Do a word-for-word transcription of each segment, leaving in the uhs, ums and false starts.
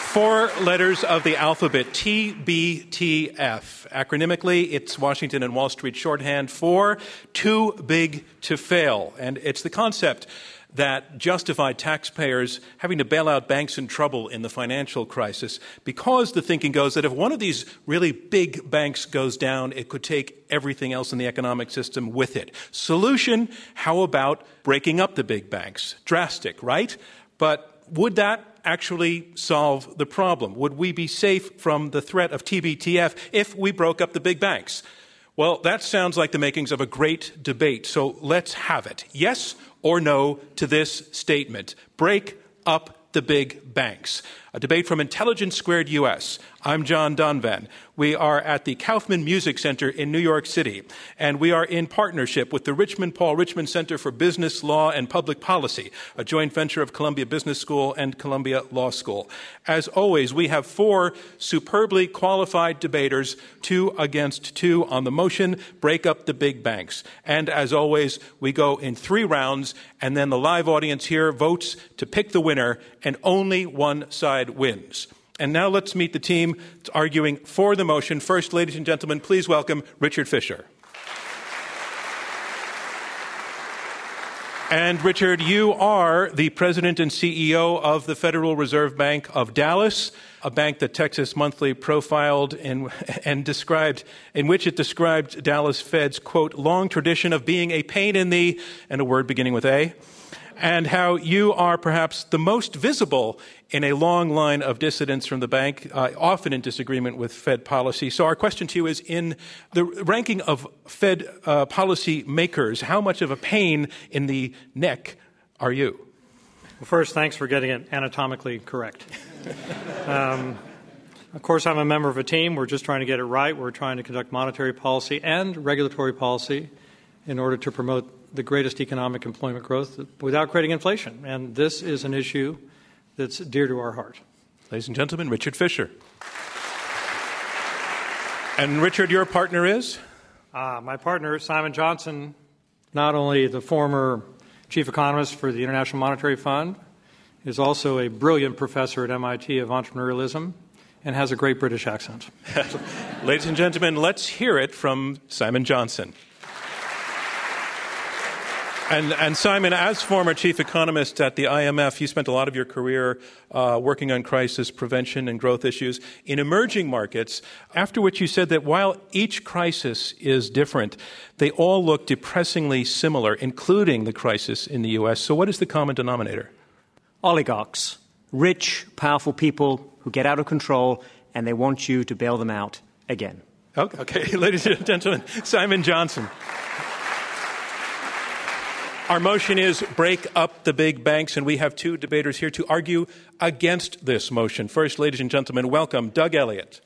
Four letters of the alphabet, T B T F. Acronymically, it's Washington and Wall Street shorthand for too big to fail. And it's the concept that justified taxpayers having to bail out banks in trouble in the financial crisis, because the thinking goes that if one of these really big banks goes down, it could take everything else in the economic system with it. Solution, how about breaking up the big banks? Drastic, right? But would that actually solve the problem? Would we be safe from the threat of T B T F if we broke up the big banks? Well, that sounds like the makings of a great debate, so let's have it. Yes or no to this statement? Break up the big banks. A debate from Intelligence Squared U S. I'm John Donvan. We are at the Kaufman Music Center in New York City, and we are in partnership with the Richmond Paul Richmond Center for Business, Law, and Public Policy, a joint venture of Columbia Business School and Columbia Law School. As always, we have four superbly qualified debaters, two against two on the motion, break up the big banks. And as always, we go in three rounds, and then the live audience here votes to pick the winner, and only one side wins. And now let's meet the team arguing for the motion. First, ladies and gentlemen, please welcome Richard Fisher. And Richard, you are the president and C E O of the Federal Reserve Bank of Dallas, a bank that Texas Monthly profiled in, and described, in which it described Dallas Fed's, quote, long tradition of being a pain in the, and a word beginning with A, and how you are perhaps the most visible in a long line of dissidents from the bank, uh, often in disagreement with Fed policy. So our question to you is, in the ranking of Fed uh, policy makers, how much of a pain in the neck are you? Well, first, thanks for getting it anatomically correct. um, of course, I'm a member of a team. We're just trying to get it right. We're trying to conduct monetary policy and regulatory policy in order to promote the greatest economic employment growth without creating inflation. And this is an issue that's dear to our heart. Ladies and gentlemen, Richard Fisher. And Richard, your partner is? Uh, my partner, Simon Johnson, not only the former chief economist for the International Monetary Fund, is also a brilliant professor at M I T of entrepreneurialism and has a great British accent. Ladies and gentlemen, let's hear it from Simon Johnson. And, and Simon, as former chief economist at the I M F, you spent a lot of your career uh, working on crisis prevention and growth issues in emerging markets, after which you said that while each crisis is different, they all look depressingly similar, including the crisis in the U S. So what is the common denominator? Oligarchs, rich, powerful people who get out of control, and they want you to bail them out again. Okay, okay. Ladies and gentlemen, Simon Johnson. Our motion is break up the big banks, and we have two debaters here to argue against this motion. First, ladies and gentlemen, welcome Doug Elliott.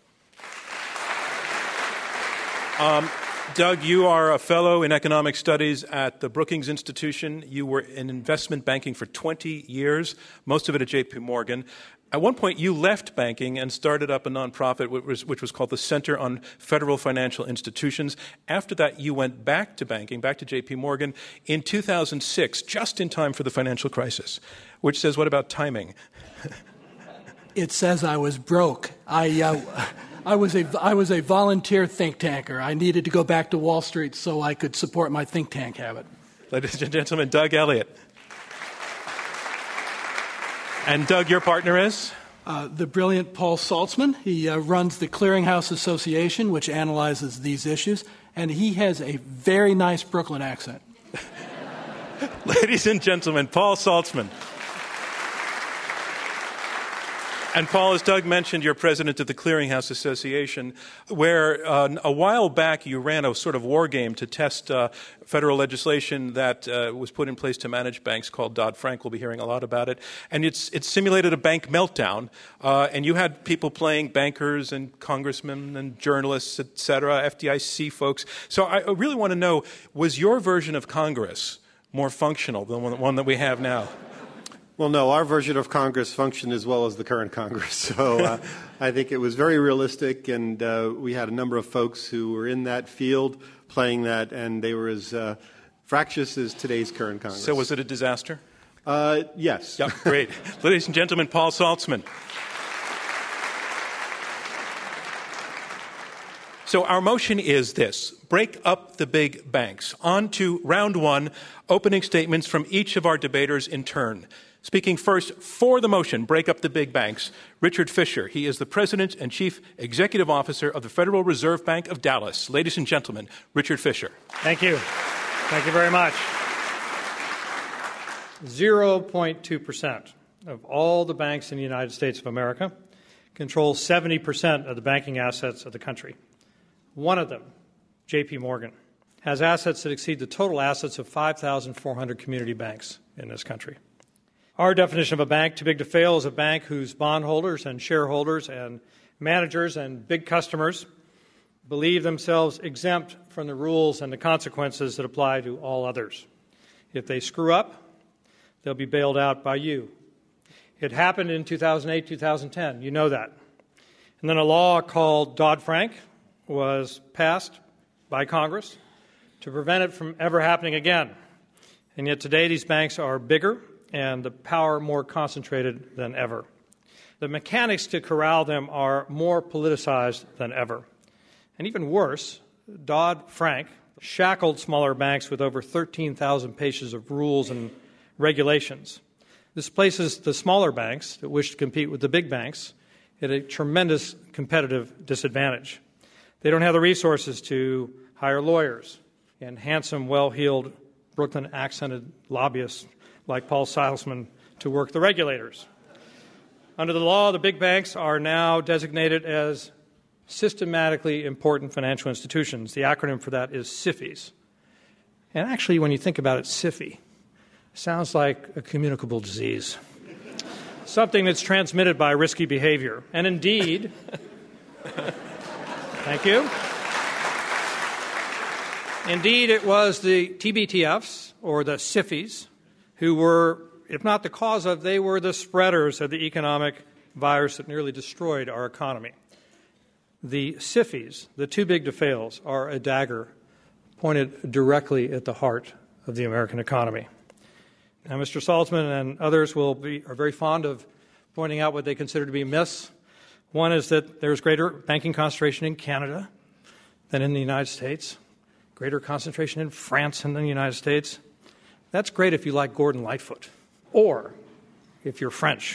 Um, Doug, you are a fellow in economic studies at the Brookings Institution. You were in investment banking for twenty years, most of it at J P Morgan. At one point, you left banking and started up a nonprofit which was, which was called the Center on Federal Financial Institutions. After that, you went back to banking, back to J P Morgan in two thousand six, just in time for the financial crisis, which says, what about timing? It says I was broke. I, uh, I, was a, I was a volunteer think tanker. I needed to go back to Wall Street so I could support my think tank habit. Ladies and gentlemen, Doug Elliott. And Doug, your partner is? Uh, the brilliant Paul Saltzman. He uh, runs the Clearinghouse Association, which analyzes these issues, and he has a very nice Brooklyn accent. Ladies and gentlemen, Paul Saltzman. And Paul, as Doug mentioned, you're president of the Clearinghouse Association, where uh, a while back you ran a sort of war game to test uh, federal legislation that uh, was put in place to manage banks called Dodd-Frank. We'll be hearing a lot about it. And it's, it simulated a bank meltdown, uh, and you had people playing bankers and congressmen and journalists, et cetera, F D I C folks. So I really want to know, was your version of Congress more functional than the one that we have now? Well, no, our version of Congress functioned as well as the current Congress. So uh, I think it was very realistic, and uh, we had a number of folks who were in that field playing that, and they were as uh, fractious as today's current Congress. So was it a disaster? Uh, yes. Yep, great. Ladies and gentlemen, Paul Saltzman. So our motion is this: break up the big banks. On to round one, opening statements from each of our debaters in turn. Speaking first for the motion, break up the big banks, Richard Fisher. He is the President and Chief Executive Officer of the Federal Reserve Bank of Dallas. Ladies and gentlemen, Richard Fisher. Thank you. Thank you very much. zero point two percent of all the banks in the United States of America control seventy percent of the banking assets of the country. One of them, J P. Morgan, has assets that exceed the total assets of five thousand four hundred community banks in this country. Our definition of a bank too big to fail is a bank whose bondholders and shareholders and managers and big customers believe themselves exempt from the rules and the consequences that apply to all others. If they screw up, they'll be bailed out by you. It happened in two thousand eight, two thousand ten. You know that. And then a law called Dodd-Frank was passed by Congress to prevent it from ever happening again. And yet today these banks are bigger and the power more concentrated than ever. The mechanics to corral them are more politicized than ever. And even worse, Dodd-Frank shackled smaller banks with over thirteen thousand pages of rules and regulations. This places the smaller banks that wish to compete with the big banks at a tremendous competitive disadvantage. They don't have the resources to hire lawyers and handsome, well-heeled, Brooklyn-accented lobbyists like Paul Salzman to work the regulators. Under the law, the big banks are now designated as systematically important financial institutions. The acronym for that is SIFIs. And actually, when you think about it, SIFI sounds like a communicable disease, something that's transmitted by risky behavior. And indeed, thank you. Indeed, it was the T B T Fs, or the SIFIs, who were, if not the cause of, they were the spreaders of the economic virus that nearly destroyed our economy. The SIFIs, the too big to fails, are a dagger pointed directly at the heart of the American economy. Now, Mister Salzman and others will be, are very fond of pointing out what they consider to be myths. One is that there's greater banking concentration in Canada than in the United States, greater concentration in France than in the United States. That's great if you like Gordon Lightfoot, or if you're French.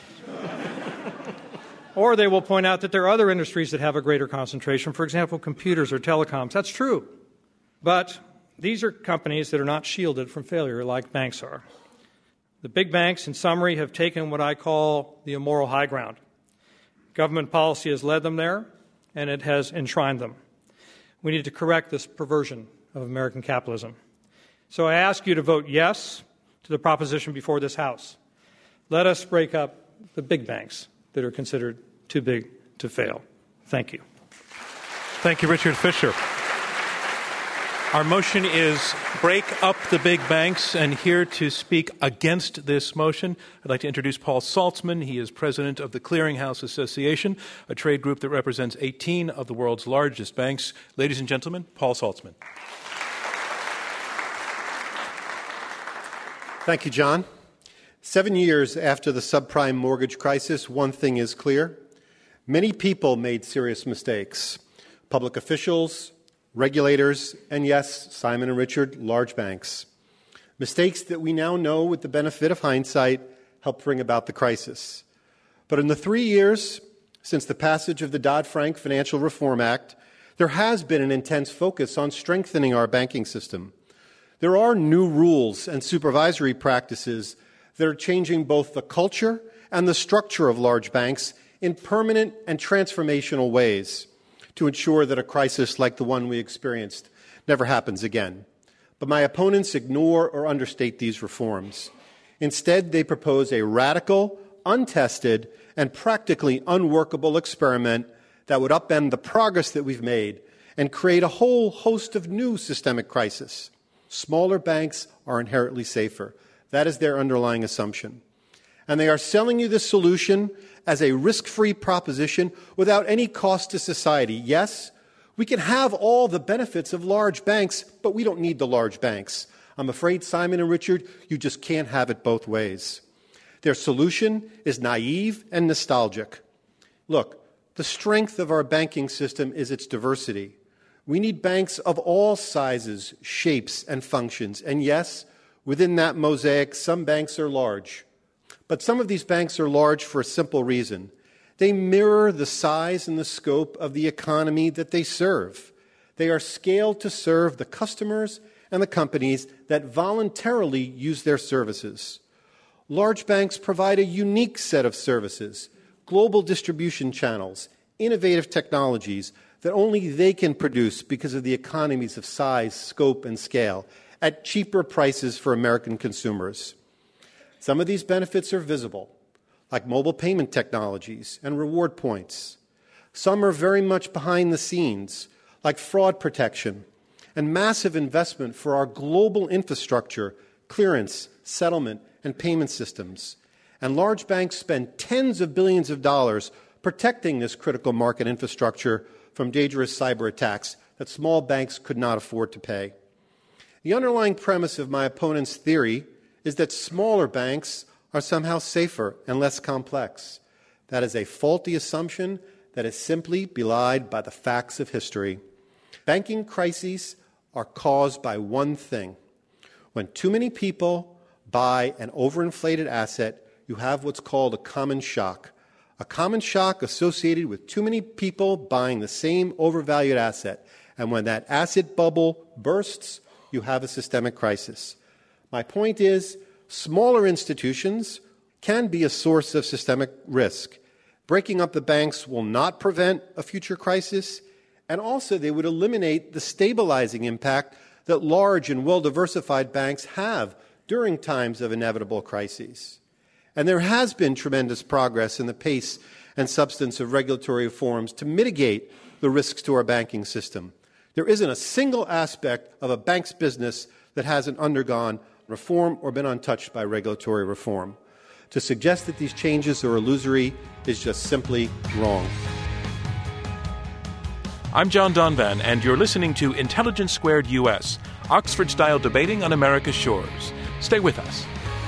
Or they will point out that there are other industries that have a greater concentration, for example, computers or telecoms. That's true. But these are companies that are not shielded from failure like banks are. The big banks, in summary, have taken what I call the immoral high ground. Government policy has led them there, and it has enshrined them. We need to correct this perversion of American capitalism. So I ask you to vote yes to the proposition before this House. Let us break up the big banks that are considered too big to fail. Thank you. Thank you, Richard Fisher. Our motion is break up the big banks, and here to speak against this motion, I'd like to introduce Paul Salzman. He is president of the Clearinghouse Association, a trade group that represents eighteen of the world's largest banks. Ladies and gentlemen, Paul Salzman. Thank you, John. Seven years after the subprime mortgage crisis, one thing is clear. Many people made serious mistakes. Public officials, regulators, and yes, Simon and Richard, large banks. Mistakes that we now know, with the benefit of hindsight, helped bring about the crisis. But in the three years since the passage of the Dodd-Frank Financial Reform Act, there has been an intense focus on strengthening our banking system. There are new rules and supervisory practices that are changing both the culture and the structure of large banks in permanent and transformational ways to ensure that a crisis like the one we experienced never happens again. But my opponents ignore or understate these reforms. Instead, they propose a radical, untested, and practically unworkable experiment that would upend the progress that we've made and create a whole host of new systemic crises. Smaller banks are inherently safer. That is their underlying assumption. And they are selling you this solution as a risk-free proposition without any cost to society. Yes, we can have all the benefits of large banks, but we don't need the large banks. I'm afraid, Simon and Richard, you just can't have it both ways. Their solution is naive and nostalgic. Look, the The strength of our banking system is its diversity. We need banks of all sizes, shapes, and functions. And yes, within that mosaic, some banks are large. But some of these banks are large for a simple reason. They mirror the size and the scope of the economy that they serve. They are scaled to serve the customers and the companies that voluntarily use their services. Large banks provide a unique set of services, global distribution channels, innovative technologies that only they can produce because of the economies of size, scope, and scale at cheaper prices for American consumers. Some of these benefits are visible, like mobile payment technologies and reward points. Some are very much behind the scenes, like fraud protection and massive investment for our global infrastructure, clearance, settlement, and payment systems. And large banks spend tens of billions of dollars protecting this critical market infrastructure from dangerous cyber attacks that small banks could not afford to pay. The underlying premise of my opponent's theory is that smaller banks are somehow safer and less complex. That is a faulty assumption that is simply belied by the facts of history. Banking crises are caused by one thing. When too many people buy an overinflated asset, you have what's called a common shock. A common shock associated with too many people buying the same overvalued asset. And when that asset bubble bursts, you have a systemic crisis. My point is, smaller institutions can be a source of systemic risk. Breaking up the banks will not prevent a future crisis, and also they would eliminate the stabilizing impact that large and well-diversified banks have during times of inevitable crises. And there has been tremendous progress in the pace and substance of regulatory reforms to mitigate the risks to our banking system. There isn't a single aspect of a bank's business that hasn't undergone reform or been untouched by regulatory reform. To suggest that these changes are illusory is just simply wrong. I'm John Donvan, and you're listening to Intelligence Squared U S, Oxford-style debating on America's shores. Stay with us.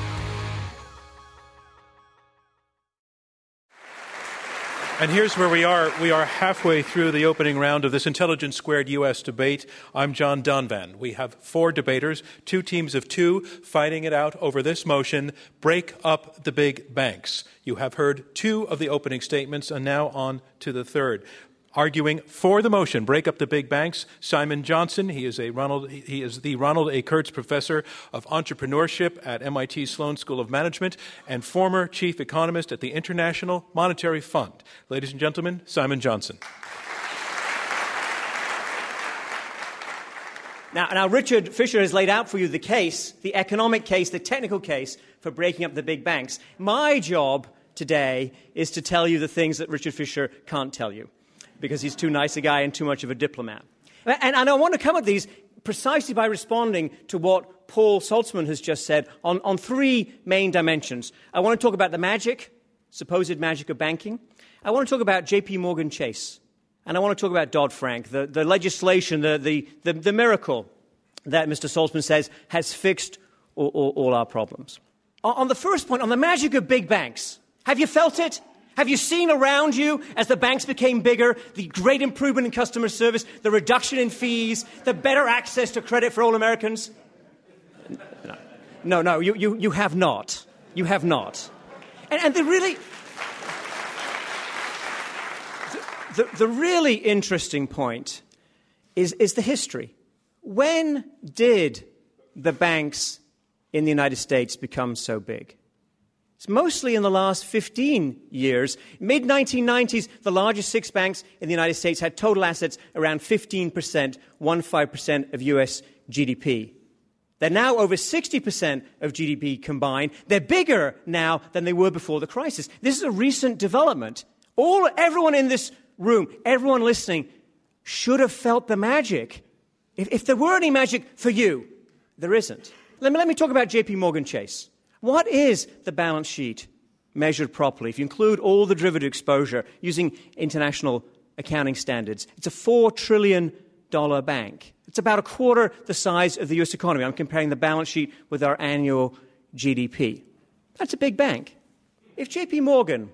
And here's where we are. We are halfway through the opening round of this Intelligence Squared U S debate. I'm John Donvan. We have four debaters, two teams of two, fighting it out over this motion, break up the big banks. You have heard two of the opening statements, and now on to the third. Arguing for the motion, break up the big banks, Simon Johnson. He is a Ronald. He is the Ronald A. Kurtz Professor of Entrepreneurship at M I T Sloan School of Management and former chief economist at the International Monetary Fund. Ladies and gentlemen, Simon Johnson. Now, now, Richard Fisher has laid out for you the case, the economic case, the technical case for breaking up the big banks. My job today is to tell you the things that Richard Fisher can't tell you, because he's too nice a guy and too much of a diplomat. And, and I want to come at these precisely by responding to what Paul Saltzman has just said on, on three main dimensions. I want to talk about the magic, supposed magic of banking. I want to talk about J P Morgan Chase. And I want to talk about Dodd-Frank, the, the legislation, the, the, the, the miracle that Mister Saltzman says has fixed all, all, all our problems. On, on the first point, on the magic of big banks, have you felt it? Have you seen around you, as the banks became bigger, the great improvement in customer service, the reduction in fees, the better access to credit for all Americans? No, no, no you, you, you have not. You have not. And, and the really... The, the, the really interesting point is, is the history. When did the banks in the United States become so big? It's mostly in the last fifteen years. mid nineteen nineties, the largest six banks in the United States had total assets around fifteen percent, fifteen percent of U S G D P. They're now over sixty percent of G D P combined. They're bigger now than they were before the crisis. This is a recent development. All, everyone in this room, everyone listening, should have felt the magic. If, if there were any magic for you, there isn't. Let me, let me talk about J P Morgan Chase. What is the balance sheet measured properly? If you include all the derivative exposure using international accounting standards, it's a four trillion dollars bank. It's about a quarter the size of the U S economy. I'm comparing the balance sheet with our annual G D P. That's a big bank. If J P Morgan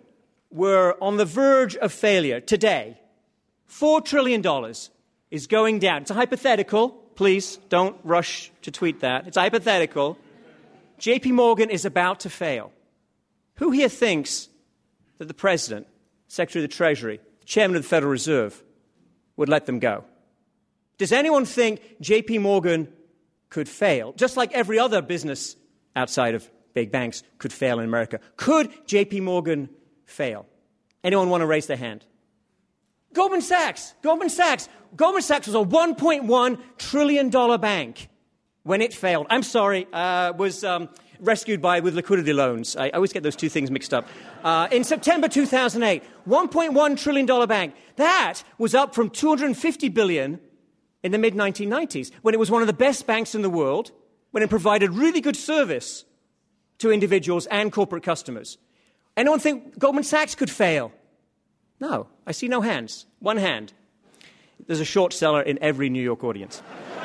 were on the verge of failure today, four trillion dollars is going down. It's a hypothetical. Please don't rush to tweet that. It's hypothetical. J P Morgan is about to fail. Who here thinks that the President, Secretary of the Treasury, Chairman of the Federal Reserve would let them go? Does anyone think J P Morgan could fail, just like every other business outside of big banks could fail in America? Could J P Morgan fail? Anyone want to raise their hand? Goldman Sachs. Goldman Sachs. Goldman Sachs was a one point one trillion dollars bank when it failed. I'm sorry, uh, was um, rescued by with liquidity loans. I, I always get those two things mixed up. Uh, in September two thousand eight, one point one trillion dollars bank. That was up from two hundred fifty billion dollars in the mid nineteen nineties, when it was one of the best banks in the world, when it provided really good service to individuals and corporate customers. Anyone think Goldman Sachs could fail? No, I see no hands. One hand. There's a short seller in every New York audience.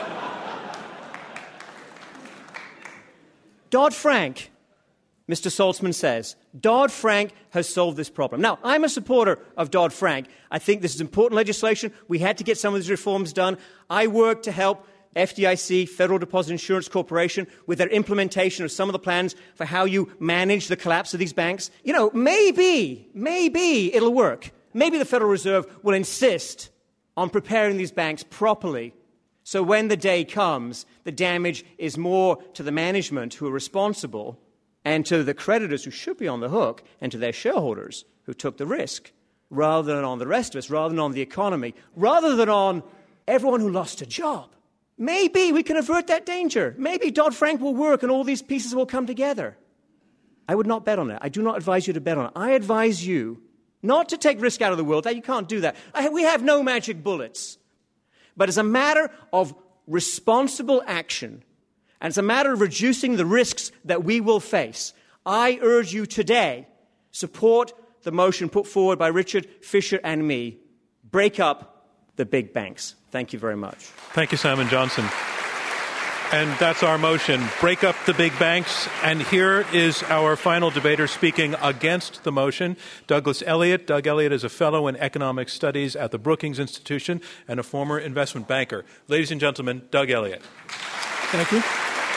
Dodd-Frank, Mister Saltzman says, Dodd-Frank has solved this problem. Now, I'm a supporter of Dodd-Frank. I think this is important legislation. We had to get some of these reforms done. I worked to help F D I C, Federal Deposit Insurance Corporation, with their implementation of some of the plans for how you manage the collapse of these banks. You know, maybe, maybe it'll work. Maybe the Federal Reserve will insist on preparing these banks properly, so when the day comes, the damage is more to the management who are responsible and to the creditors who should be on the hook and to their shareholders who took the risk, rather than on the rest of us, rather than on the economy, rather than on everyone who lost a job. Maybe we can avert that danger. Maybe Dodd-Frank will work and all these pieces will come together. I would not bet on it. I do not advise you to bet on it. I advise you not to take risk out of the world. You can't do that. I, we have no magic bullets. But as a matter of responsible action, and it's a matter of reducing the risks that we will face, I urge you today, support the motion put forward by Richard, Fisher, and me. Break up the big banks. Thank you very much. Thank you, Simon Johnson. And that's our motion, break up the big banks. And here is our final debater speaking against the motion, Douglas Elliott. Doug Elliott is a fellow in economic studies at the Brookings Institution and a former investment banker. Ladies and gentlemen, Doug Elliott. Thank you.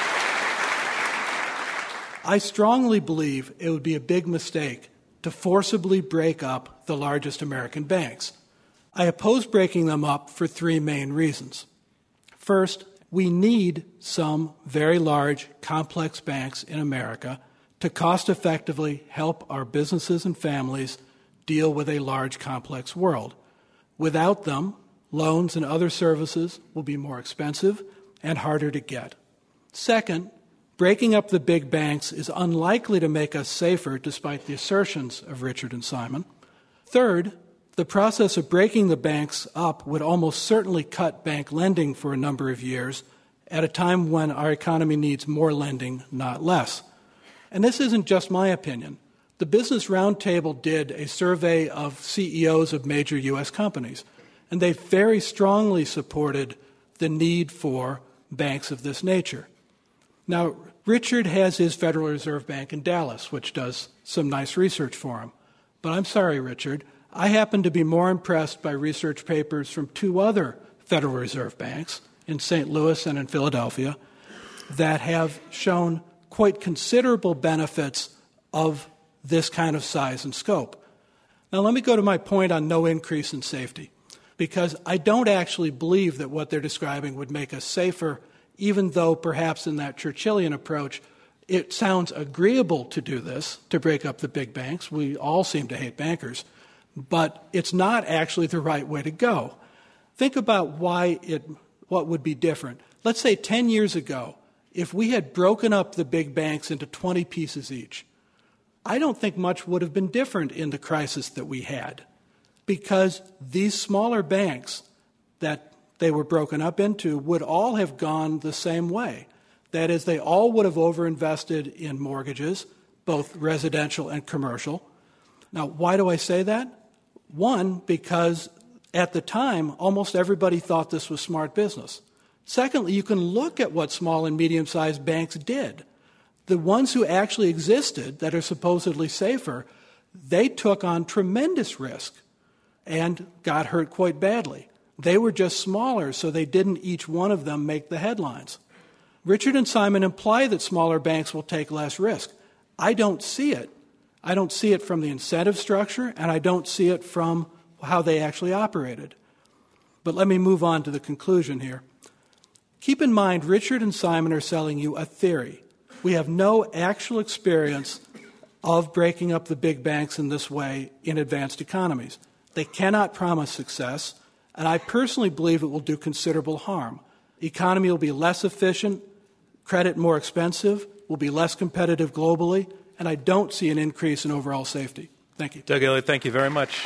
I strongly believe it would be a big mistake to forcibly break up the largest American banks. I oppose breaking them up for three main reasons. First, we need some very large, complex banks in America to cost-effectively help our businesses and families deal with a large, complex world. Without them, loans and other services will be more expensive and harder to get. Second, breaking up the big banks is unlikely to make us safer, despite the assertions of Richard and Simon. Third, the process of breaking the banks up would almost certainly cut bank lending for a number of years at a time when our economy needs more lending, not less. And this isn't just my opinion. The Business Roundtable did a survey of C E Os of major U S companies, and they very strongly supported the need for banks of this nature. Now, Richard has his Federal Reserve Bank in Dallas, which does some nice research for him. But I'm sorry, Richard, I happen to be more impressed by research papers from two other Federal Reserve banks in Saint Louis and in Philadelphia that have shown quite considerable benefits of this kind of size and scope. Now, let me go to my point on no increase in safety, because I don't actually believe that what they're describing would make us safer, even though perhaps in that Churchillian approach, it sounds agreeable to do this, to break up the big banks. We all seem to hate bankers. But it's not actually the right way to go. Think about why it, what would be different. Let's say ten years ago, if we had broken up the big banks into twenty pieces each, I don't think much would have been different in the crisis that we had, because these smaller banks that they were broken up into would all have gone the same way. That is, they all would have overinvested in mortgages, both residential and commercial. Now, why do I say that? One, because at the time, almost everybody thought this was smart business. Secondly, you can look at what small and medium-sized banks did. The ones who actually existed that are supposedly safer, They took on tremendous risk and got hurt quite badly. They were just smaller, so they didn't each one of them make the headlines. Richard and Simon imply that smaller banks will take less risk. I don't see it. I don't see it from the incentive structure, and I don't see it from how they actually operated. But let me move on to the conclusion here. Keep in mind, Richard and Simon are selling you a theory. We have no actual experience of breaking up the big banks in this way in advanced economies. They cannot promise success, and I personally believe it will do considerable harm. The economy will be less efficient, credit more expensive, will be less competitive globally, and I don't see an increase in overall safety. Thank you. Doug Elliott, thank you very much.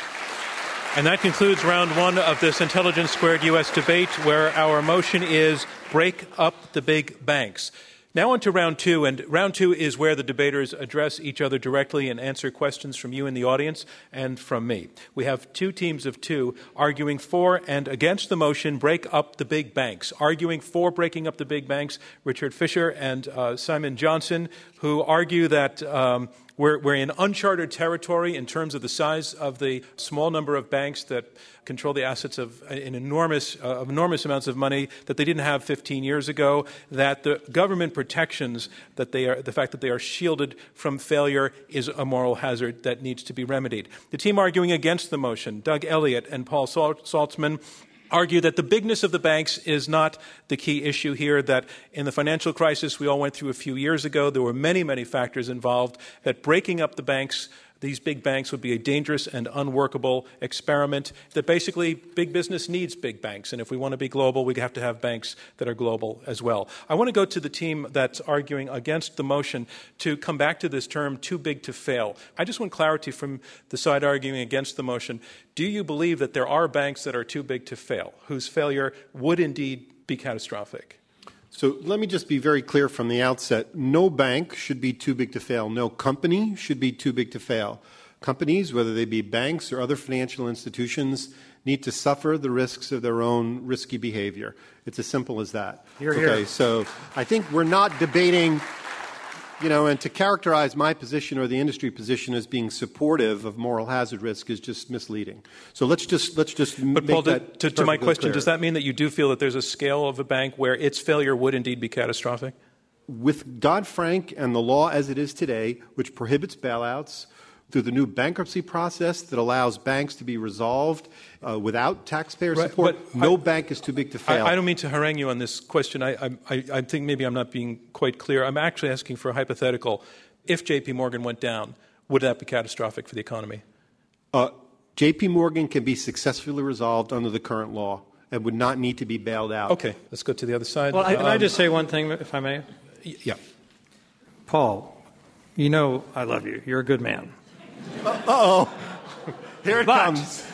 And that concludes round one of this Intelligence Squared U S debate, where our motion is break up the big banks. Now on to round two, and round two is where the debaters address each other directly and answer questions from you in the audience and from me. We have two teams of two arguing for and against the motion, break up the big banks. Arguing for breaking up the big banks, Richard Fisher and uh, Simon Johnson, who argue that um, we're, we're in uncharted territory in terms of the size of the small number of banks that control the assets of an enormous, uh, of enormous amounts of money that they didn't have fifteen years ago, that the government protections, that they are, the fact that they are shielded from failure is a moral hazard that needs to be remedied. The team arguing against the motion, Doug Elliott and Paul Saltzman, argue that the bigness of the banks is not the key issue here, that in the financial crisis we all went through a few years ago, there were many, many factors involved, that breaking up the banks, these big banks, would be a dangerous and unworkable experiment, that basically big business needs big banks. And if we want to be global, we have to have banks that are global as well. I want to go to the team that's arguing against the motion to come back to this term, too big to fail. I just want clarity from the side arguing against the motion. Do you believe that there are banks that are too big to fail, whose failure would indeed be catastrophic? So let me just be very clear from the outset. No bank should be too big to fail. No company should be too big to fail. Companies, whether they be banks or other financial institutions, need to suffer the risks of their own risky behavior. It's as simple as that. Hear, okay, hear. So I think we're not debating, you know, and to characterize my position or the industry position as being supportive of moral hazard risk is just misleading. So let's just let's just but make Paul, that to, to my question, clear. Does that mean that you do feel that there's a scale of a bank where its failure would indeed be catastrophic? With Dodd-Frank and the law as it is today, which prohibits bailouts, through the new bankruptcy process that allows banks to be resolved uh, without taxpayer right, support, no I, bank is too big to fail. I, I don't mean to harangue you on this question. I, I, I think maybe I'm not being quite clear. I'm actually asking for a hypothetical. If J P. Morgan went down, would that be catastrophic for the economy? Uh, J P. Morgan can be successfully resolved under the current law and would not need to be bailed out. Okay, let's go to the other side. Well, I, can um, I just say one thing, if I may? Yeah. Paul, you know I love you. You're a good man. Uh-oh. Here it But comes.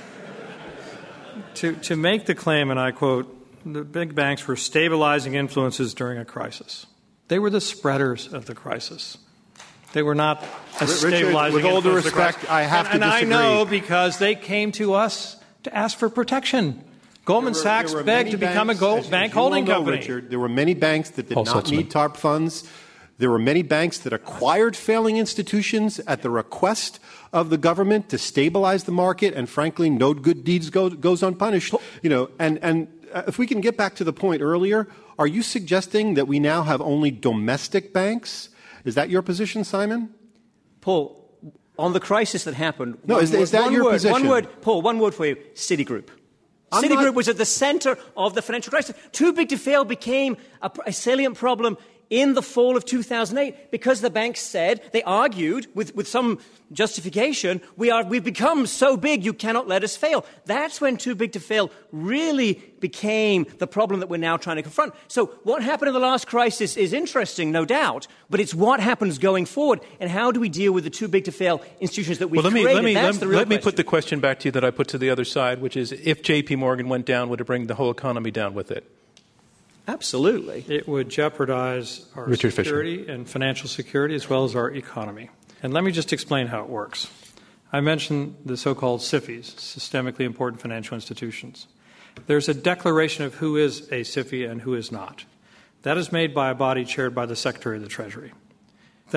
To, to make the claim, and I quote, the big banks were stabilizing influences during a crisis. They were the spreaders of the crisis. They were not a Richard, stabilizing with all due influence of the respect, crisis. I have and, to and disagree. I know because they came to us to ask for protection. Goldman There were- Sachs there were begged many to become a banks, gold as- bank as you all holding know, company. Richard, there were many banks that did Paul not Saltzman. need TARP funds. There were many banks that acquired failing institutions at the request of the government to stabilize the market, and frankly, no good deeds go, goes unpunished. You know, and, and if we can get back to the point earlier, are you suggesting that we now have only domestic banks? Is that your position, Simon? Paul, on the crisis that happened. No, one is- word, is that one your word, position? One word, Paul, one word for you Citigroup. I'm Citigroup not- was at the center of the financial crisis. Too big to fail became a, a salient problem in the fall of two thousand eight because the banks said, they argued with, with some justification, we are, we've become so big you cannot let us fail. That's when too big to fail really became the problem that we're now trying to confront. So what happened in the last crisis is interesting, no doubt, but it's what happens going forward and how do we deal with the too big to fail institutions that we've Well, let me, created. let me, That's let, the real let me question. put the question back to you that I put to the other side, which is if J P. Morgan went down, would it bring the whole economy down with it? Absolutely. It would jeopardize our Richard Fisher. security and financial security as well as our economy. And let me just explain how it works. I mentioned the so-called S I F Is, systemically important financial institutions. There's a declaration of who is a S I F I and who is not. That is made by a body chaired by the Secretary of the Treasury. That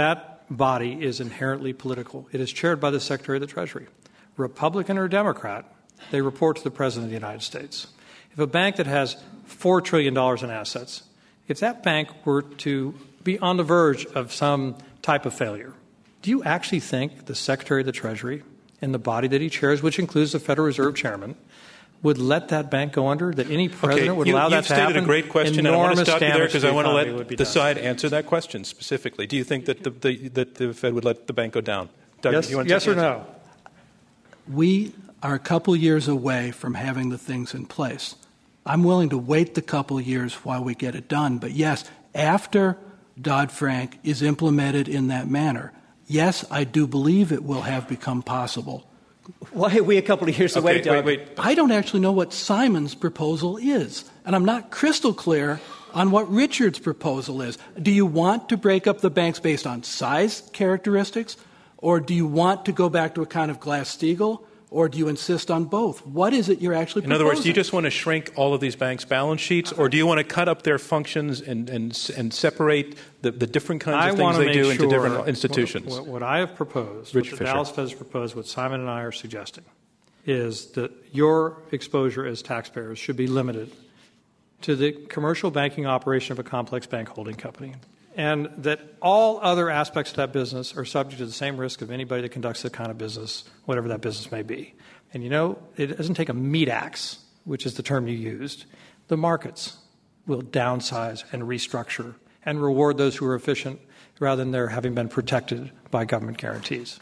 body is inherently political. It is chaired by the Secretary of the Treasury. Republican or Democrat, they report to the President of the United States. If a bank that has four trillion dollars in assets, if that bank were to be on the verge of some type of failure, do you actually think the Secretary of the Treasury and the body that he chairs, which includes the Federal Reserve Chairman, would let that bank go under, that any president okay, would you, allow that you've to happen? You've stated a great question, and I want to stop you there because I want to let the done. side answer that question specifically. Do you think that the, the, that the Fed would let the bank go down? Doug, yes do you want yes to or no? We are a couple years away from having the things in place. I'm willing to wait the couple years while we get it done. But yes, after Dodd-Frank is implemented in that manner, yes, I do believe it will have become possible. Why are we a couple of years okay, away, Doug? Wait, wait. I don't actually know what Simon's proposal is, and I'm not crystal clear on what Richard's proposal is. Do you want to break up the banks based on size characteristics, or do you want to go back to a kind of Glass-Steagall, or do you insist on both? What is it you're actually proposing? In other words, do you just want to shrink all of these banks' balance sheets, or do you want to cut up their functions and, and, and separate the, the different kinds I of things they do sure into different institutions? What, what I have proposed, Rich what the Fisher. Dallas Fed has proposed, what Simon and I are suggesting, is that your exposure as taxpayers should be limited to the commercial banking operation of a complex bank holding company, and that all other aspects of that business are subject to the same risk of anybody that conducts that kind of business, whatever that business may be. And you know, it doesn't take a meat axe, which is the term you used. The markets will downsize and restructure and reward those who are efficient rather than their having been protected by government guarantees.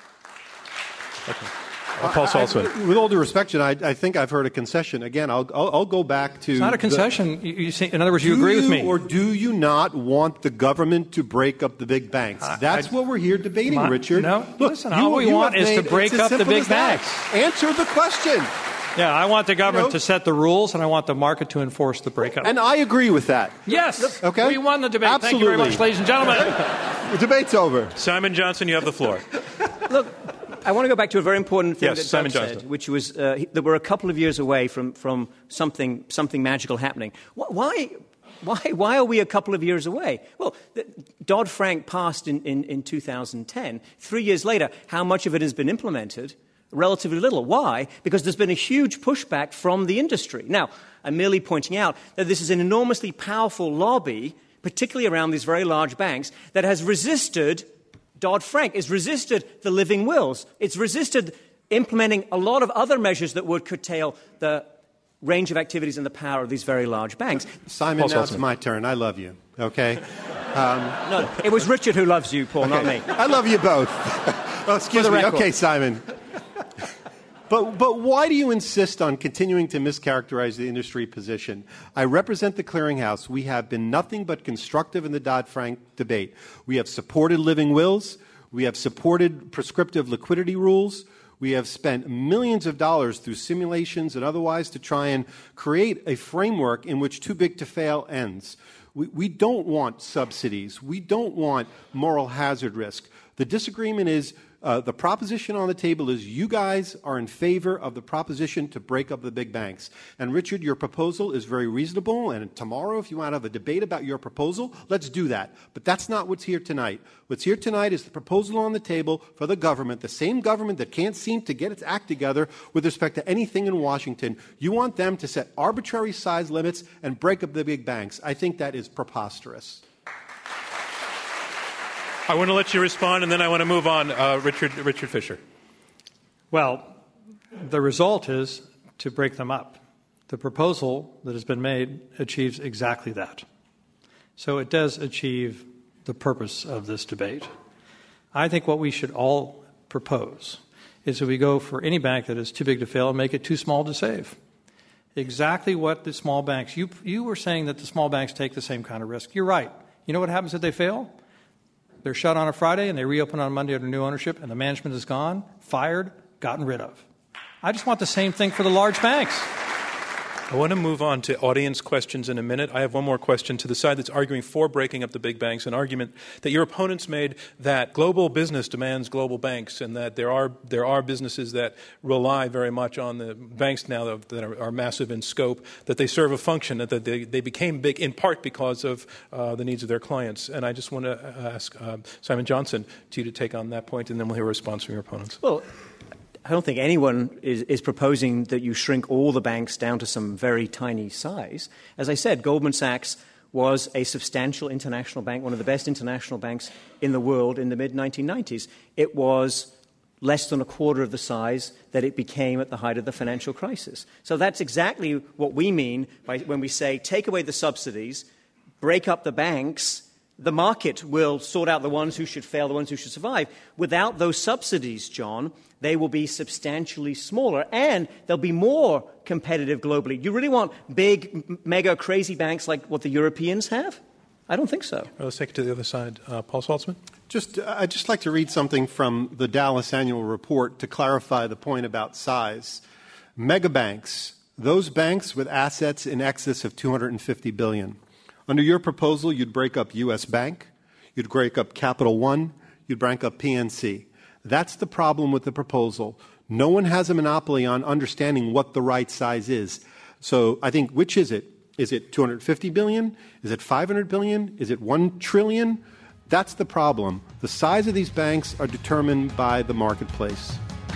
Okay. Uh, Paul Saltzman. With all due respect, I, I think I've heard a concession. Again, I'll, I'll, I'll go back to... It's not a concession. The, you, you say, in other words, you agree you, with me. Or do you not want the government to break up the big banks? That's I, what we're here debating, my, Richard. No, Look, listen, you, all we you want is made, to break up the big banks. Answer the question. Yeah, I want the government you know, to set the rules, and I want the market to enforce the breakup. And I agree with that. Yes. Okay. We won the debate. Absolutely. Thank you very much, ladies and gentlemen. The debate's over. Simon Johnson, you have the floor. Look, I want to go back to a very important thing yes, that Doug Simon said, Johnston. which was uh, that we're a couple of years away from, from something, something magical happening. Why, why, why are we a couple of years away? Well, Dodd-Frank passed in, in, in two thousand ten. Three years later, how much of it has been implemented? Relatively little. Why? Because there's been a huge pushback from the industry. Now, I'm merely pointing out that this is an enormously powerful lobby, particularly around these very large banks, that has resisted Dodd-Frank, has resisted the living wills. It's resisted implementing a lot of other measures that would curtail the range of activities and the power of these very large banks. Simon, now it's my turn. I love you, okay? Um, no, it was Richard who loves you, Paul, okay. not me. I love you both. Oh, excuse me. Record. Okay, Simon. But, but why do you insist on continuing to mischaracterize the industry position? I represent the clearinghouse. We have been nothing but constructive in the Dodd-Frank debate. We have supported living wills. We have supported prescriptive liquidity rules. We have spent millions of dollars through simulations and otherwise to try and create a framework in which too big to fail ends. We, we don't want subsidies. We don't want moral hazard risk. The disagreement is Uh, the proposition on the table is you guys are in favor of the proposition to break up the big banks. And Richard, your proposal is very reasonable, and tomorrow if you want to have a debate about your proposal, let's do that. But that's not what's here tonight. What's here tonight is the proposal on the table for the government, the same government that can't seem to get its act together with respect to anything in Washington. You want them to set arbitrary size limits and break up the big banks. I think that is preposterous. I want to let you respond, and then I want to move on. Uh, Richard, Richard Fisher. Well, the result is to break them up. The proposal that has been made achieves exactly that. So it does achieve the purpose of this debate. I think what we should all propose is that we go for any bank that is too big to fail and make it too small to save. Exactly what the small banks, you, you were saying that the small banks take the same kind of risk. You're right. You know what happens if they fail? They're shut on a Friday and they reopen on Monday under new ownership and the management is gone, fired, gotten rid of. I just want the same thing for the large banks. I want to move on to audience questions in a minute. I have one more question to the side that's arguing for breaking up the big banks, an argument that your opponents made that global business demands global banks and that there are there are businesses that rely very much on the banks now that, that are, are massive in scope, that they serve a function, that they, they became big in part because of uh, the needs of their clients. And I just want to ask uh, Simon Johnson to you to take on that point, and then we'll hear a response from your opponents. Well, I don't think anyone is, is proposing that you shrink all the banks down to some very tiny size. As I said, Goldman Sachs was a substantial international bank, one of the best international banks in the world in the mid nineteen nineties. It was less than a quarter of the size that it became at the height of the financial crisis. So that's exactly what we mean by when we say take away the subsidies, break up the banks. The market will sort out the ones who should fail, the ones who should survive. Without those subsidies, John, they will be substantially smaller, and they'll be more competitive globally. You really want big, m- mega, crazy banks like what the Europeans have? I don't think so. Well, let's take it to the other side. Uh, Paul Saltzman? Just, uh, I'd just like to read something from the Dallas Annual Report to clarify the point about size. Mega banks, those banks with assets in excess of two hundred fifty billion dollars. Under your proposal, you'd break up U S Bank, you'd break up Capital One, you'd break up P N C. That's the problem with the proposal. No one has a monopoly on understanding what the right size is. So I think, which is it? Is it two hundred fifty billion dollars? Is it five hundred billion dollars? Is it one trillion dollars? That's the problem. The size of these banks are determined by the marketplace.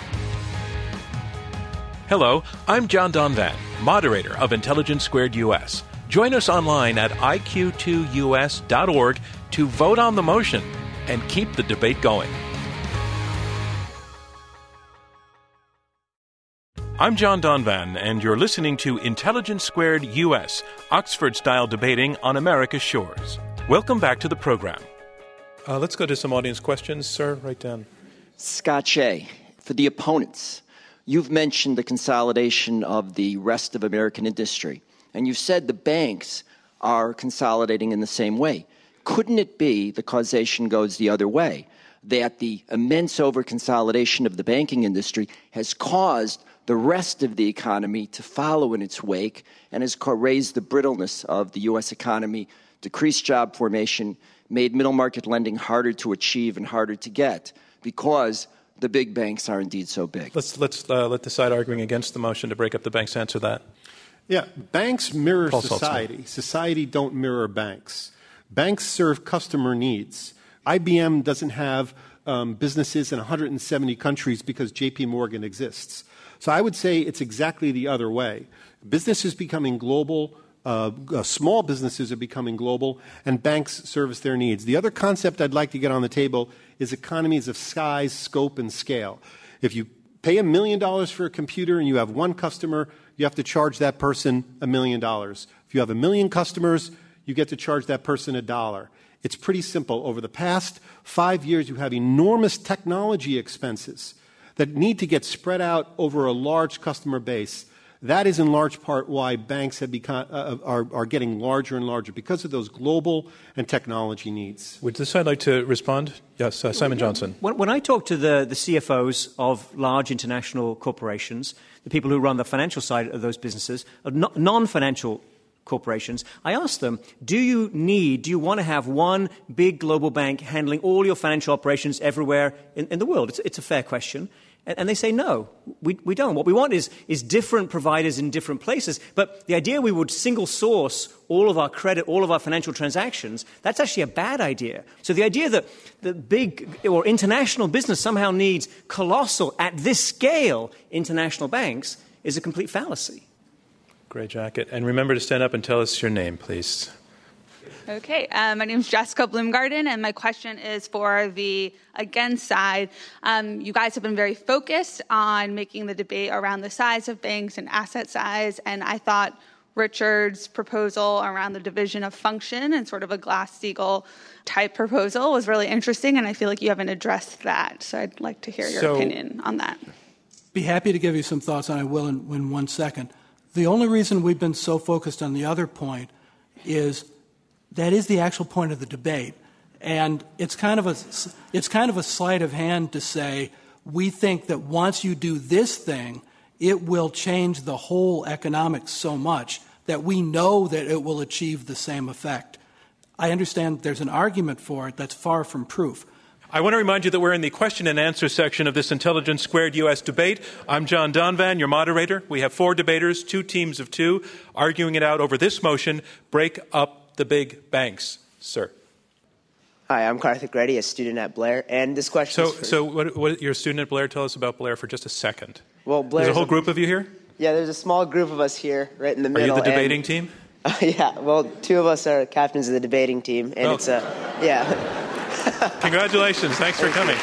Hello, I'm John Donvan, moderator of Intelligence Squared U S. Join us online at I Q two U S dot org to vote on the motion and keep the debate going. I'm John Donvan, and you're listening to Intelligence Squared U S, Oxford-style debating on America's shores. Welcome back to the program. Uh, let's go to some audience questions. Sir, right down. Scott Shea, for the opponents, you've mentioned the consolidation of the rest of American industry. And you said the banks are consolidating in the same way. Couldn't it be the causation goes the other way, that the immense over-consolidation of the banking industry has caused the rest of the economy to follow in its wake and has raised the brittleness of the U S economy, decreased job formation, made middle market lending harder to achieve and harder to get because the big banks are indeed so big? Let's, let's uh, let the side arguing against the motion to break up the banks answer that. Yeah, banks mirror Paul society. Saltzman. Society don't mirror banks. Banks serve customer needs. I B M doesn't have um, businesses in one hundred seventy countries because J P Morgan exists. So I would say it's exactly the other way. Business is becoming global. Uh, uh, small businesses are becoming global, and banks service their needs. The other concept I'd like to get on the table is economies of size, scope, and scale. If you pay a million dollars for a computer and you have one customer, you have to charge that person a million dollars. If you have a million customers, you get to charge that person a dollar. It's pretty simple. Over the past five years, you have enormous technology expenses that need to get spread out over a large customer base. That is in large part why banks have become, uh, are, are getting larger and larger, because of those global and technology needs. Would this side like to respond? Yes, uh, Simon Johnson. When, when I talk to the, the C F Os of large international corporations, the people who run the financial side of those businesses, of no, non-financial corporations, I ask them, do you need, do you want to have one big global bank handling all your financial operations everywhere in, in the world? It's, it's a fair question. And, and they say, no, we, we don't. What we want is, is different providers in different places. But the idea we would single source all of our credit, all of our financial transactions, that's actually a bad idea. So the idea that the big or international business somehow needs colossal, at this scale, international banks is a complete fallacy. Gray jacket. And remember to stand up and tell us your name, please. Okay, uh, my name is Jessica Bloomgarden, and my question is for the against side. Um, you guys have been very focused on making the debate around the size of banks and asset size, and I thought Richard's proposal around the division of function and sort of a Glass-Steagall type proposal was really interesting, and I feel like you haven't addressed that. So I'd like to hear your so, opinion on that. Be happy to give you some thoughts, and I will in, in one second. The only reason we've been so focused on the other point is that is the actual point of the debate. And it's kind of a, it's kind of a sleight of hand to say, we think that once you do this thing, it will change the whole economics so much that we know that it will achieve the same effect. I understand there's an argument for it that's far from proof. I want to remind you that we're in the question and answer section of this Intelligence Squared U S debate. I'm John Donvan, your moderator. We have four debaters, two teams of two, arguing it out over this motion, break up the big banks. Sir. Hi, I'm Karthik Reddy, a student at Blair, and this question So, is for... so what, what, you're a student at Blair. Tell us about Blair for just a second. Well, Blair's There's a whole a, group of you here? Yeah, there's a small group of us here, right in the Are middle. you the debating and, team? Uh, yeah, well, two of us are captains of the debating team, and oh. it's a, yeah. Congratulations. Thanks for coming.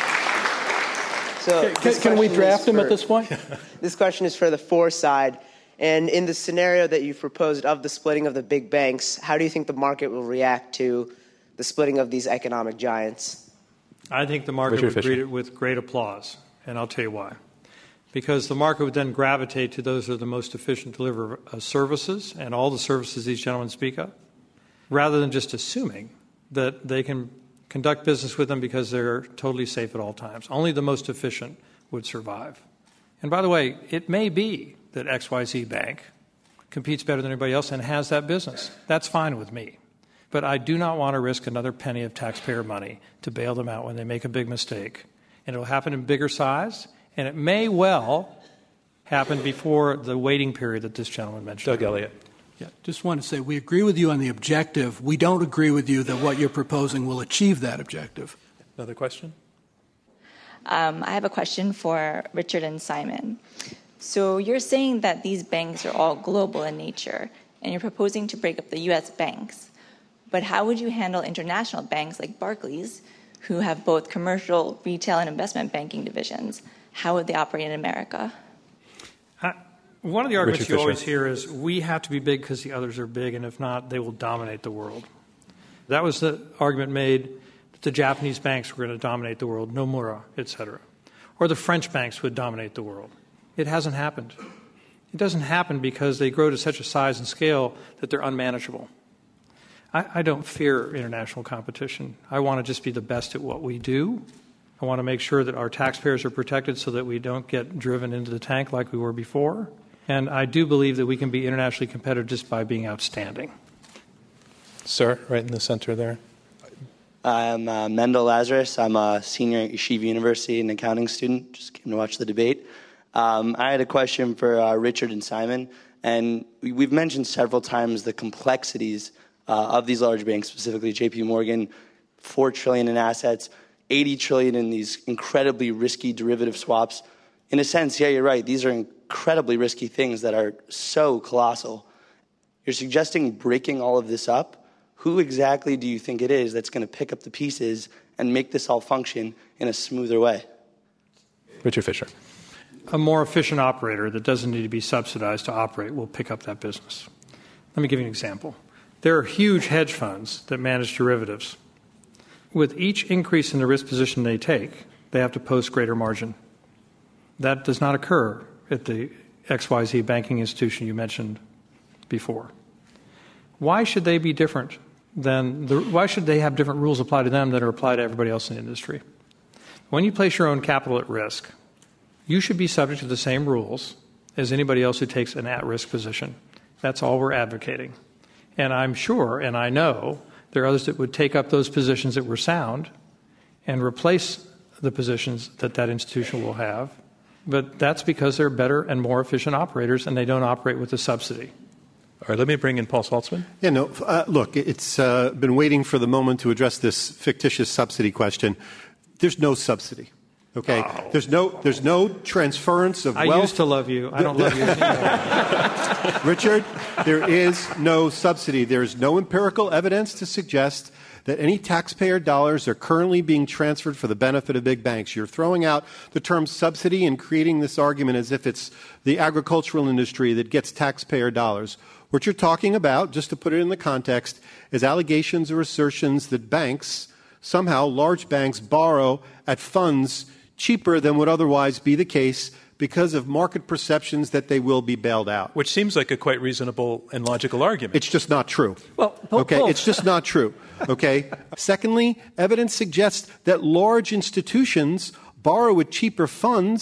So Can, can we draft him for, at this point? This question is for the for side. And in the scenario that you've proposed of the splitting of the big banks, how do you think the market will react to the splitting of these economic giants? I think the market Richard would Fisher. greet it with great applause, and I'll tell you why. Because the market would then gravitate to those who are the most efficient deliverer of services and all the services these gentlemen speak of, rather than just assuming that they can conduct business with them because they're totally safe at all times. Only the most efficient would survive. And by the way, it may be that X Y Z Bank competes better than anybody else and has that business. That's fine with me. But I do not want to risk another penny of taxpayer money to bail them out when they make a big mistake. And it will happen in bigger size, and it may well happen before the waiting period that this gentleman mentioned. Doug Elliott. Yeah, just want to say we agree with you on the objective. We don't agree with you that what you're proposing will achieve that objective. Another question? Um, I have a question for Richard and Simon. So you're saying that these banks are all global in nature, and you're proposing to break up the U S banks. But how would you handle international banks like Barclays, who have both commercial, retail, and investment banking divisions? How would they operate in America? I, one of the arguments Richard you Fisher. always hear is we have to be big because the others are big, and if not, they will dominate the world. That was the argument made that the Japanese banks were going to dominate the world, Nomura, et cetera. Or the French banks would dominate the world. It hasn't happened. It doesn't happen because they grow to such a size and scale that they're unmanageable. I, I don't fear international competition. I want to just be the best at what we do. I want to make sure that our taxpayers are protected so that we don't get driven into the tank like we were before. And I do believe that we can be internationally competitive just by being outstanding. Sir, right in the center there. I'm uh, Mendel Lazarus. I'm a senior at Yeshiva University, an accounting student. Just came to watch the debate. Um, I had a question for uh, Richard and Simon. And we, we've mentioned several times the complexities uh, of these large banks, specifically J P Morgan, four trillion dollars in assets, eighty trillion dollars in these incredibly risky derivative swaps. In a sense, yeah, you're right. These are incredibly risky things that are so colossal. You're suggesting breaking all of this up. Who exactly do you think it is that's going to pick up the pieces and make this all function in a smoother way? Richard Fisher. A more efficient operator that doesn't need to be subsidized to operate will pick up that business. Let me give you an example. There are huge hedge funds that manage derivatives. With each increase in the risk position they take, they have to post greater margin. That does not occur at the X Y Z banking institution you mentioned before. Why should they be different than the, why should they have different rules apply to them that are applied to everybody else in the industry? When you place your own capital at risk, you should be subject to the same rules as anybody else who takes an at-risk position. That's all we're advocating. And I'm sure, and I know, there are others that would take up those positions that were sound and replace the positions that that institution will have. But that's because they're better and more efficient operators, and they don't operate with a subsidy. All right, let me bring in Paul Saltzman. Yeah, no, uh, look, it's uh, been waiting for the moment to address this fictitious subsidy question. There's no subsidy. Okay, oh. there's no there's no transference of I wealth. I used to love you. I don't love you anymore. Richard, there is no subsidy. There is no empirical evidence to suggest that any taxpayer dollars are currently being transferred for the benefit of big banks. You're throwing out the term subsidy and creating this argument as if it's the agricultural industry that gets taxpayer dollars. What you're talking about, just to put it in the context, is allegations or assertions that banks, somehow large banks, borrow at funds cheaper than would otherwise be the case because of market perceptions that they will be bailed out. Which seems like a quite reasonable and logical argument. It's just not true. Well, Paul, okay, Paul. it's just not true. Okay. Secondly, evidence suggests that large institutions borrow at cheaper funds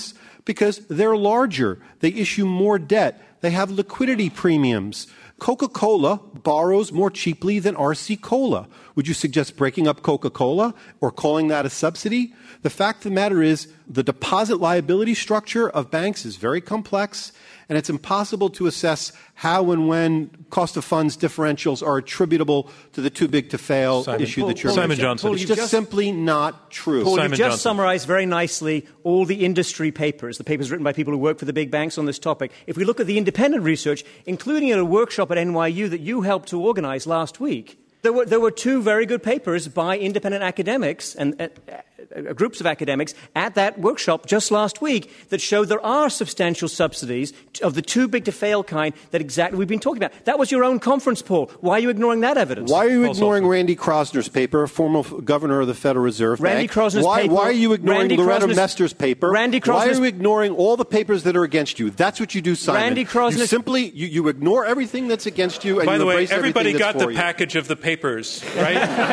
Because they're larger. They issue more debt. They have liquidity premiums. Coca-Cola borrows more cheaply than R C Cola. Would you suggest breaking up Coca-Cola or calling that a subsidy? The fact of the matter is the deposit liability structure of banks is very complex, and it's impossible to assess how and when cost of funds differentials are attributable to the too big to fail Simon, issue Paul, that you're Simon making. Johnson. It's just, just simply not true. Paul, Simon you've just Johnson. summarized very nicely all the industry papers, the papers written by people who work for the big banks on this topic. If we look at the independent research, including at a workshop at N Y U that you helped to organize last week, there were, there were two very good papers by independent academics and uh, uh, groups of academics at that workshop just last week that showed there are substantial subsidies of the too big to fail kind that exactly we've been talking about. That was your own conference, Paul. Why are you ignoring that evidence? Why are you Paul ignoring Saltzman. Randy Krosner's paper, former governor of the Federal Reserve Randy Bank? Krosner's why, paper. Why are you ignoring Randy Loretta Krosner's- Mester's paper? Randy Why Krosner's- are you ignoring all the papers that are against you? That's what you do, Simon. Randy You Krosner's- simply you, you ignore everything that's against you, and By you the way, embrace everybody everything got that's the for you. package of the papers, right?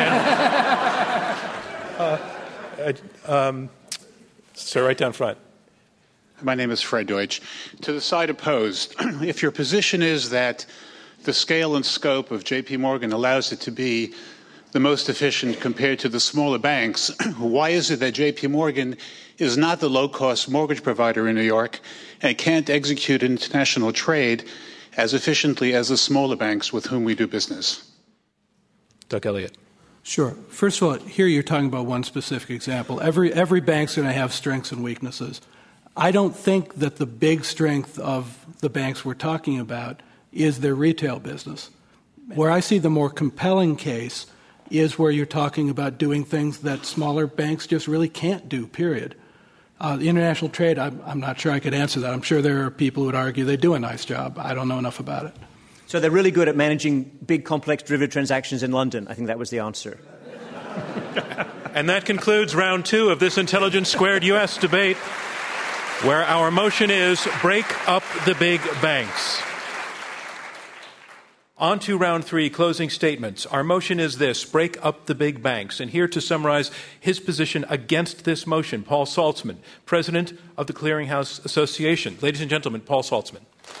And, uh, uh, um, sir, right down front. My name is Fred Deutsch. To the side opposed, if your position is that the scale and scope of J P Morgan allows it to be the most efficient compared to the smaller banks, why is it that J P Morgan is not the low-cost mortgage provider in New York and can't execute international trade as efficiently as the smaller banks with whom we do business? Doug Elliott. Sure. First of all, here you're talking about one specific example. Every every bank's going to have strengths and weaknesses. I don't think that the big strength of the banks we're talking about is their retail business. Where I see the more compelling case is where you're talking about doing things that smaller banks just really can't do, period. Uh, the international trade, I'm, I'm not sure I could answer that. I'm sure there are people who would argue they do a nice job. I don't know enough about it. So they're really good at managing big, complex derivative transactions in London. I think that was the answer. And that concludes round two of this Intelligence Squared U S debate, where our motion is break up the big banks. On to round three, closing statements. Our motion is this, break up the big banks. And here to summarize his position against this motion, Paul Saltzman, president of the Clearinghouse Association. Ladies and gentlemen, Paul Saltzman.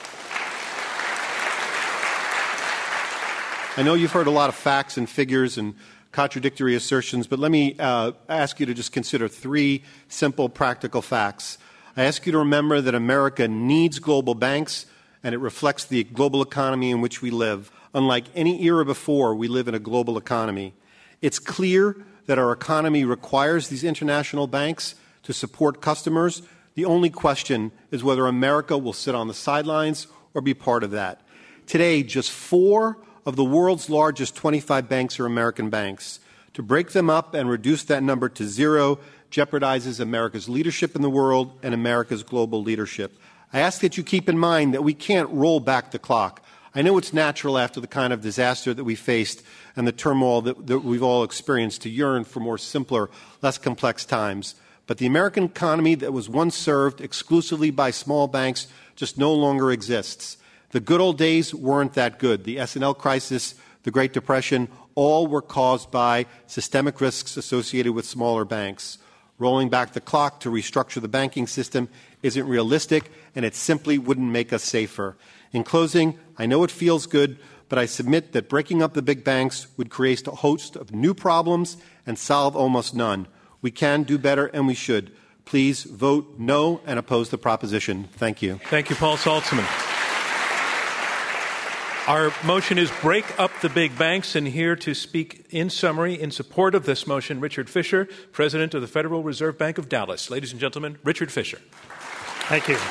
I know you've heard a lot of facts and figures and contradictory assertions, but let me uh, ask you to just consider three simple, practical facts. I ask you to remember that America needs global banks, and it reflects the global economy in which we live. Unlike any era before, we live in a global economy. It's clear that our economy requires these international banks to support customers. The only question is whether America will sit on the sidelines or be part of that. Today, just four of the world's largest twenty-five banks are American banks. To break them up and reduce that number to zero jeopardizes America's leadership in the world and America's global leadership. I ask that you keep in mind that we can't roll back the clock. I know it's natural after the kind of disaster that we faced and the turmoil that, that we've all experienced to yearn for more simpler, less complex times. But the American economy that was once served exclusively by small banks just no longer exists. The good old days weren't that good. The S and L crisis, the Great Depression, all were caused by systemic risks associated with smaller banks. Rolling back the clock to restructure the banking system isn't realistic, and it simply wouldn't make us safer. In closing, I know it feels good, but I submit that breaking up the big banks would create a host of new problems and solve almost none. We can do better, and we should. Please vote no and oppose the proposition. Thank you. Thank you, Paul Saltzman. Our motion is break up the big banks, and here to speak in summary in support of this motion, Richard Fisher, president of the Federal Reserve Bank of Dallas. Ladies and gentlemen, Richard Fisher. Thank you.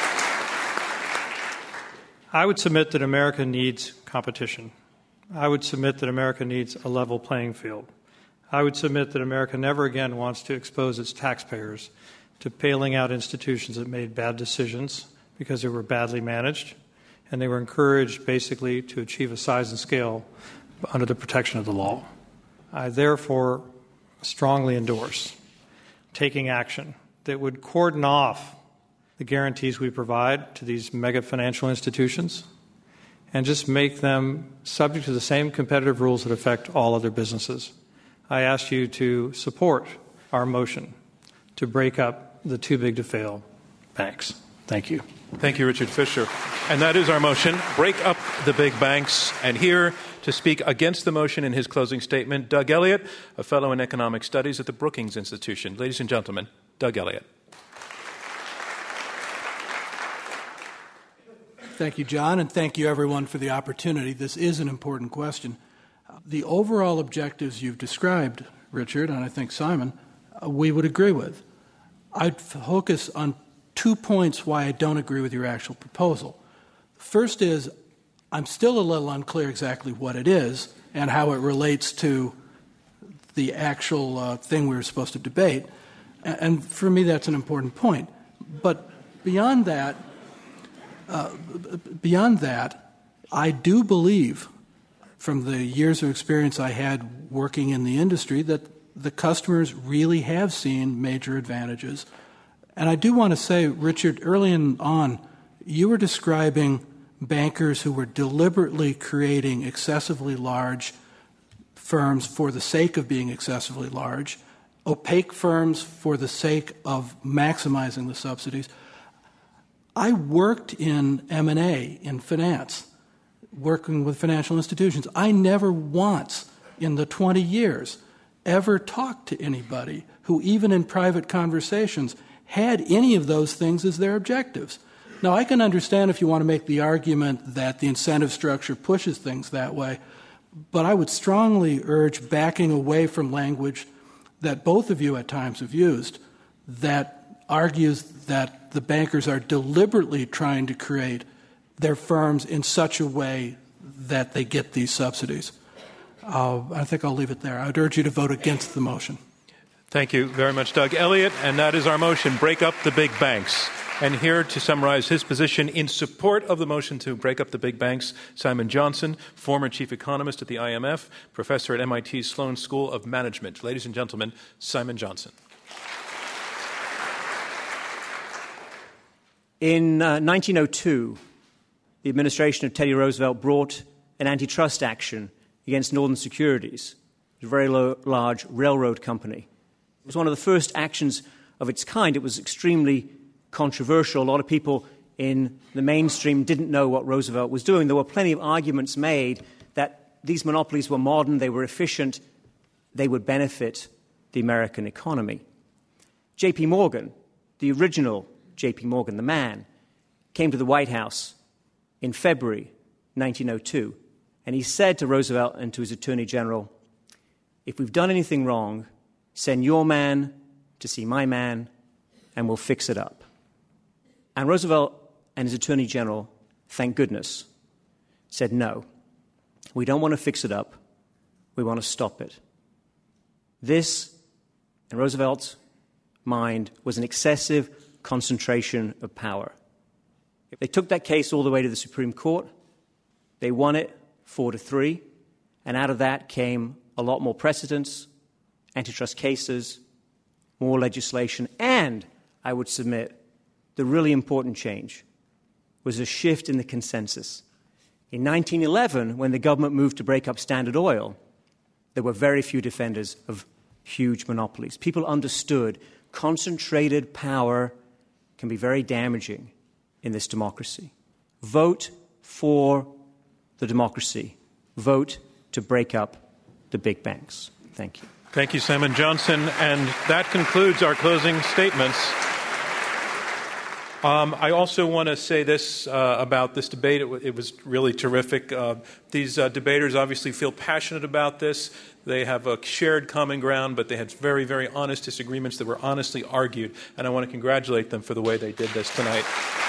I would submit that America needs competition. I would submit that America needs a level playing field. I would submit that America never again wants to expose its taxpayers to bailing out institutions that made bad decisions because they were badly managed, and they were encouraged basically to achieve a size and scale under the protection of the law. I therefore strongly endorse taking action that would cordon off the guarantees we provide to these mega financial institutions and just make them subject to the same competitive rules that affect all other businesses. I ask you to support our motion to break up the too big to fail banks. Thank you. Thank you, Richard Fisher. And that is our motion, break up the big banks. And here to speak against the motion in his closing statement, Doug Elliott, a fellow in economic studies at the Brookings Institution. Ladies and gentlemen, Doug Elliott. Thank you, John, and thank you, everyone, for the opportunity. This is an important question. The overall objectives you've described, Richard, and I think Simon, uh, we would agree with. I'd focus on two points why I don't agree with your actual proposal. First is, I'm still a little unclear exactly what it is and how it relates to the actual uh, thing we were supposed to debate. And for me, that's an important point. But beyond that, uh, beyond that, I do believe, from the years of experience I had working in the industry, that the customers really have seen major advantages. And I do want to say, Richard, early on, you were describing bankers who were deliberately creating excessively large firms for the sake of being excessively large, opaque firms for the sake of maximizing the subsidies. I worked in M and A, in finance, working with financial institutions. I never once in the twenty years ever talked to anybody who, even in private conversations, had any of those things as their objectives. Now, I can understand if you want to make the argument that the incentive structure pushes things that way, but I would strongly urge backing away from language that both of you at times have used that argues that the bankers are deliberately trying to create their firms in such a way that they get these subsidies. Uh, I think I'll leave it there. I would urge you to vote against the motion. Thank you very much, Doug Elliott. And that is our motion, break up the big banks. And here to summarize his position in support of the motion to break up the big banks, Simon Johnson, former chief economist at the I M F, professor at M I T's Sloan School of Management. Ladies and gentlemen, Simon Johnson. In uh, nineteen oh two, the administration of Teddy Roosevelt brought an antitrust action against Northern Securities, a very low, large railroad company. It was one of the first actions of its kind. It was extremely controversial. A lot of people in the mainstream didn't know what Roosevelt was doing. There were plenty of arguments made that these monopolies were modern, they were efficient, they would benefit the American economy. J P Morgan, the original J P Morgan, the man, came to the White House in February nineteen oh two, and he said to Roosevelt and to his Attorney General, if we've done anything wrong, send your man to see my man, and we'll fix it up. And Roosevelt and his Attorney General, thank goodness, said, no, we don't want to fix it up. We want to stop it. This, in Roosevelt's mind, was an excessive concentration of power. They took that case all the way to the Supreme Court. They won it four to three. And out of that came a lot more precedents, antitrust cases, more legislation, and I would submit the really important change was a shift in the consensus. In nineteen eleven, when the government moved to break up Standard Oil, there were very few defenders of huge monopolies. People understood concentrated power can be very damaging in this democracy. Vote for the democracy. Vote to break up the big banks. Thank you. Thank you, Simon Johnson. And that concludes our closing statements. Um, I also want to say this uh, about this debate. It, w- it was really terrific. Uh, these uh, debaters obviously feel passionate about this. They have a shared common ground, but they had very, very honest disagreements that were honestly argued. And I want to congratulate them for the way they did this tonight.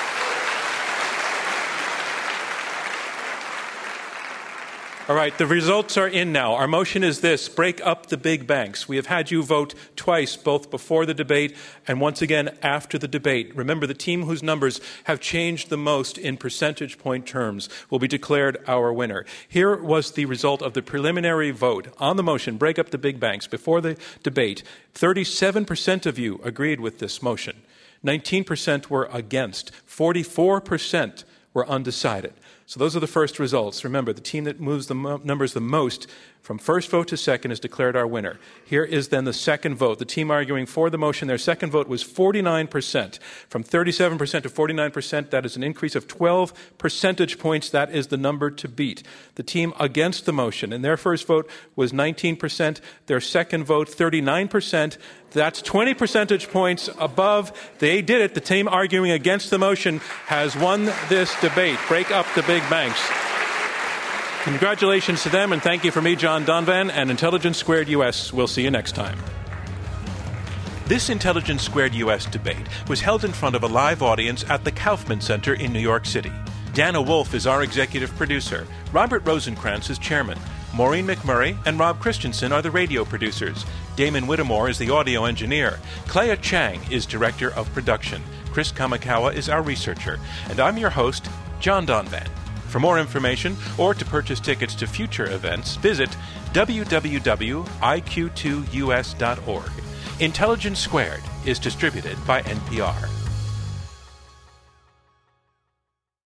All right, the results are in now. Our motion is this: break up the big banks. We have had you vote twice, both before the debate and once again after the debate. Remember, the team whose numbers have changed the most in percentage point terms will be declared our winner. Here was the result of the preliminary vote on the motion, break up the big banks. Before the debate, thirty-seven percent of you agreed with this motion. nineteen percent were against. forty-four percent were undecided. So those are the first results. Remember, the team that moves the mo- numbers the most from first vote to second is declared our winner. Here is then the second vote. The team arguing for the motion, their second vote was forty-nine percent. From thirty-seven percent to forty-nine percent, that is an increase of twelve percentage points. That is the number to beat. The team against the motion, and their first vote was nineteen percent. Their second vote, thirty-nine percent. That's twenty percentage points above. They did it. The team arguing against the motion has won this debate. Break up the big banks. Congratulations to them, and thank you from me, John Donvan, and Intelligence Squared U S. We'll see you next time. This Intelligence Squared U S debate was held in front of a live audience at the Kaufman Center in New York City. Dana Wolf is our executive producer. Robert Rosenkrantz is chairman. Maureen McMurray and Rob Christensen are the radio producers. Damon Whittemore is the audio engineer. Clea Chang is director of production. Chris Kamikawa is our researcher. And I'm your host, John Donvan. For more information or to purchase tickets to future events, visit w w w dot i q two u s dot org. Intelligence Squared is distributed by N P R.